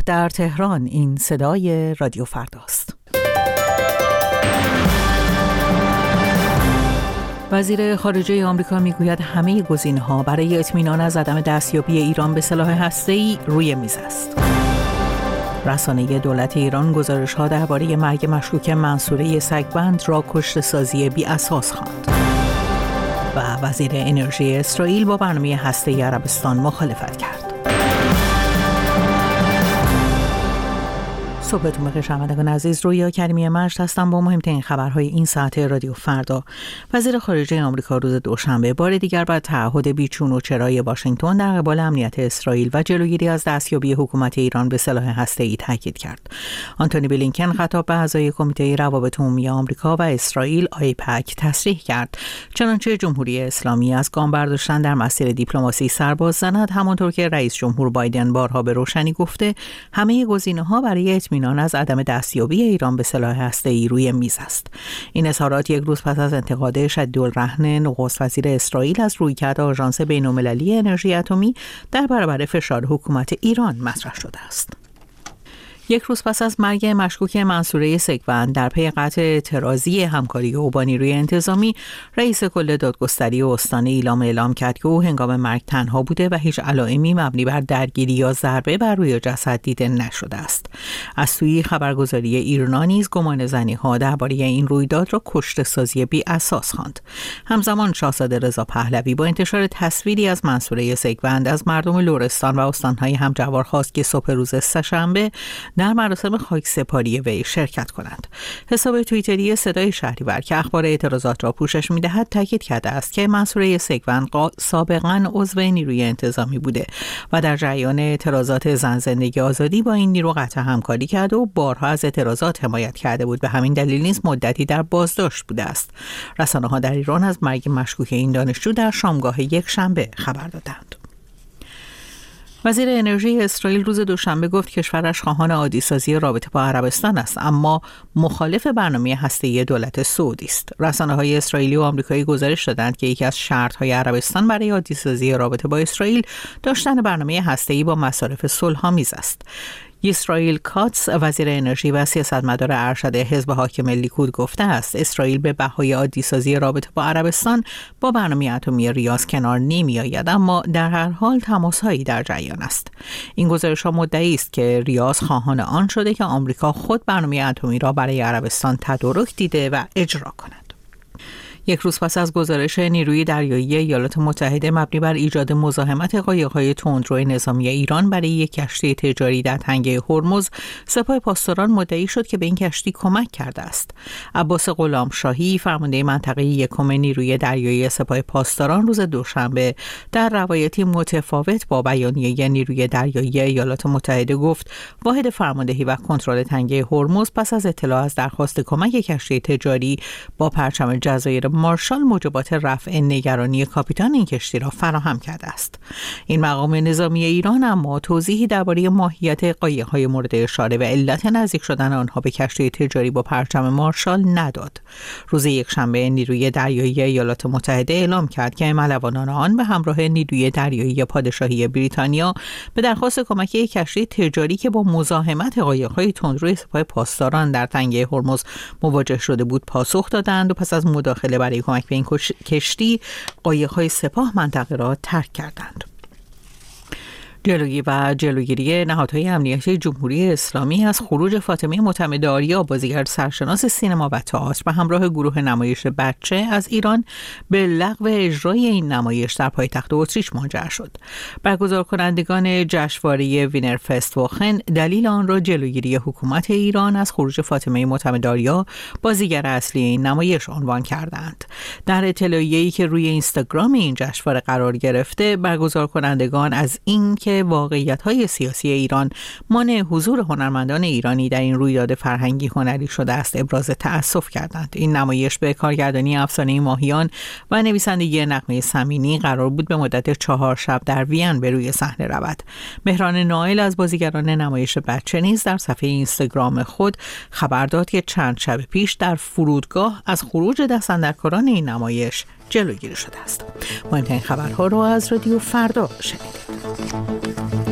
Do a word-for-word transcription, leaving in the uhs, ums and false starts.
در تهران. این صدای رادیو فرداست. وزیر خارجه آمریکا میگوید همه گزینه‌ها برای اطمینان از عدم دستیابی ایران به سلاح هسته‌ای روی میز است. رسانه دولت ایران گزارش‌ها درباره مرگ مشکوک منصوره سگبند را کشته‌سازی بی اساس خواند. و وزیر انرژی اسرائیل با برنامه هسته‌ای عربستان مخالفت کرد. صبحتون بخیر شنوندگان عزیز، رویا کریمی مجد هستم با مهمترین خبرهای این ساعت رادیو فردا. وزیر خارجه آمریکا روز دوشنبه بار دیگر بر تعهد بیچون و چرای واشنگتن در قبال امنیت اسرائیل و جلوگیری از دستیابی حکومت ایران به سلاح هسته‌ای تاکید کرد. آنتونی بلینکن خطاب به اعضای کمیته روابط عمومی آمریکا و اسرائیل آیپک تصریح کرد چنانچه جمهوری اسلامی از گام برداشتن در مسیر دیپلماسی سر باز زند، همانطور که رئیس جمهور بایدن بارها به روشنی گفته همه گزینه‌ها برای اطمینان از عدم دستیابی ایران به سلاح هسته‌ای روی میز است. این اظهارات یک روز پس از انتقاد شدیدالرهن نخست وزیر اسرائیل از رویکرد آژانس بین‌المللی انرژی اتمی در برابر فشار حکومت ایران مطرح شده است. یک روز پس از مرگ مشکوک منصوره سگبند در پی قطع اعتراضی همکاری او با نیروی انتظامی، رئیس کل دادگستری استان ایلام اعلام کرد که او هنگام مرگ تنها بوده و هیچ علائمی مبنی بر درگیری یا ضربه بر روی جسد دیده نشده است. از سوی خبرگزاری ایرنا نیز گمان زنی‌ها درباره این رویداد را کشته‌سازی بی اساس خواند. همزمان شاهزاده رضا پهلوی با انتشار تصویری از منصوره سگبند از مردم لرستان و استان‌های همجوار خواست که صبح روز سه‌شنبه در مراسم خاکسپاری وی شرکت کنند. حساب توییتری صدای شهریور که اخبار اعتراضات را پوشش می‌دهد تاکید کرده است که منصوره سگبند سابقاً عضو نیروی انتظامی بوده و در جریان اعتراضات زن زندگی آزادی با این نیرو قطع همکاری کرده و بارها از اعتراضات حمایت کرده بود. به همین دلیل نیز مدتی در بازداشت بوده است. رسانه‌ها در ایران از مرگ مشکوک این دانشجو در شامگاه یک شنبه خبر دادند. وزیر انرژی اسرائیل روز دوشنبه گفت کشورش خواهان عادی‌سازی رابطه با عربستان است، اما مخالف برنامه هسته‌ای دولت سعودی است. رسانه‌های اسرائیلی و آمریکایی گزارش دادند که یکی از شرط‌های عربستان برای عادی‌سازی رابطه با اسرائیل داشتن برنامه هسته‌ای با مصارف صلح‌آمیز است. اسرائیل کاتس وزیر انرژی و سیاستمدار ارشد حزب حاکم لیکود گفته است اسرائیل به بهای عادی‌سازی رابطه با عربستان با برنامه اتمی ریاض کنار نمی‌آید، اما در هر حال تماس‌هایی در جریان است. این گزارش‌ها مدعی است که ریاض خواهان آن شده که آمریکا خود برنامه اتمی را برای عربستان تدارک دیده و اجرا کند. یک روز پس از گزارش نیروی دریایی ایالات متحده مبنی بر ایجاد مزاحمت قایق‌های تندرو نظامی ایران برای یک کشتی تجاری در تنگه هرمز، سپاه پاسداران مدعی شد که به این کشتی کمک کرده است. عباس غلامشاهی فرمانده منطقه یکم نیروی دریایی سپاه پاسداران روز دوشنبه در روایتی متفاوت با بیانیه نیروی دریایی ایالات متحده گفت واحد فرماندهی و کنترل تنگه هرمز پس از اطلاع از درخواست کمک کشتی تجاری با پرچم جزایر مارشال موجبات رفع نگرانی کاپیتان این کشتی را فراهم کرده است. این مقام نظامی ایران اما توضیحی درباره ماهیت قایق‌های مورد اشاره و علت نزدیک شدن آنها به کشتی تجاری با پرچم مارشال نداد. روز یکشنبه نیروی دریایی ایالات متحده اعلام کرد که ملوانان آن به همراه نیروی دریایی پادشاهی بریتانیا به درخواست کمک کشتی تجاری که با مزاحمت قایق‌های تندرو سپاه پاسداران در تنگه هرمز مواجه شده بود پاسخ دادند و پس از مداخله برای کمک به این کشتی قایق‌های سپاه منطقه را ترک کردند. جلوگیری و جلوگیری نهادهای امنیتی جمهوری اسلامی از خروج فاطمه معتمدآریا بازیگر سرشناس سینما و تئاتر به همراه گروه نمایش بچه از ایران به لغو اجرای این نمایش در پایتخت اتریش منجر شد. برگزار کنندگان جشنواره وینر فست واخن دلیل آن را جلوگیری حکومت ایران از خروج فاطمه معتمدآریا بازیگر اصلی این نمایش عنوان کردند. در اطلاعیه‌ای که روی اینستاگرام این جشنواره قرار گرفته، برگزار کنندگان از این که واقعیت‌های سیاسی ایران مانع حضور هنرمندان ایرانی در این رویداد فرهنگی هنری شده است ابراز تأسف کردند. این نمایش به کارگردانی افسانه ماهیان و نویسندگی نغمه سمینی قرار بود به مدت چهار شب در وین به روی صحنه رود. مهران نائل از بازیگران نمایش بچه نیز در صفحه اینستاگرام خود خبر داد که چند شب پیش در فرودگاه از خروج دستاندرکاران این نمایش جلوگیری شده است. مهمترین خبرها رو از رادیو فردا شنیدید.